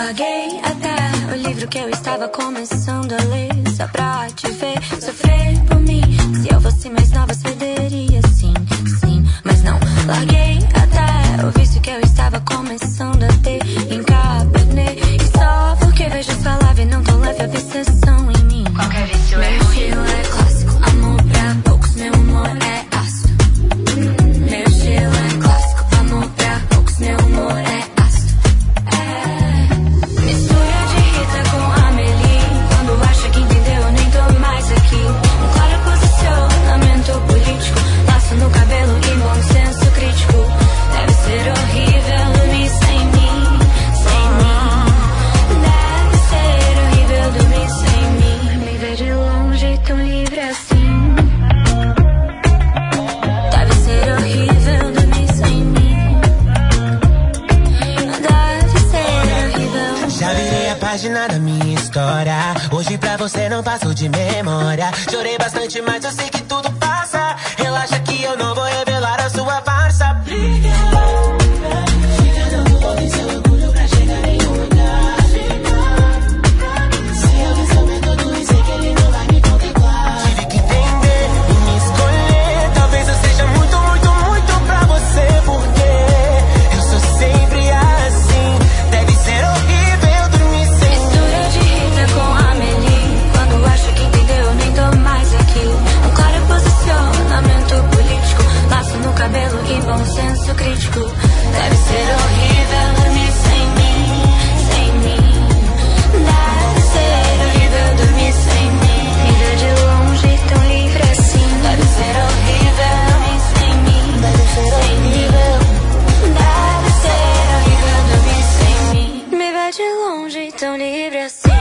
Larguei até o livro que eu estava começando a ler, só pra te ver sofrer por mim. Se eu fosse mais nova, cederia, sim, sim, mas não. Larguei até o vício que eu estava começando a ter, encabenei. E só porque vejo sua live não tô leve a obsessão em mim. Qualquer vício é meu ruim. estilo é clássico, amor pra poucos, meu humor é ácido. Meu estilo é clássico, amor pra poucos, meu humor é ácido. Mistura de Rita com Amelie, quando acha que entendeu eu nem tô mais aqui. Um claro posicionamento político, laço no cabelo e bom senso crítico. Deve ser horrível dormir sem mim, sem mim. Deve ser horrível dormir sem mim. Me ver de longe tão livre assim. Deve ser horrível dormir sem mim. Deve ser horrível. Já virei a página da minha história. Hoje pra você não passou de memória. Chorei bastante, mas eu sei que tudo passa. Relaxa que eu não vou revelar a sua farsa. Tive que entender e me escolher. Talvez eu seja muito, muito, muito pra você, porque eu sou sempre assim. Deve ser horrível dormir sem mim. Mistura de Rita com Amelie, quando acha que entendeu eu nem tô mais aqui. Um claro posicionamento político, laço no cabelo e bom senso crítico. Deve ser horrível dormir sem mim, sem mim. Deve ser horrível dormir sem mim. Me ver de longe tão livre assim. Deve ser horrível dormir sem mim, deve ser horrível. Deve ser horrível dormir sem mim. Me ver de longe tão livre assim.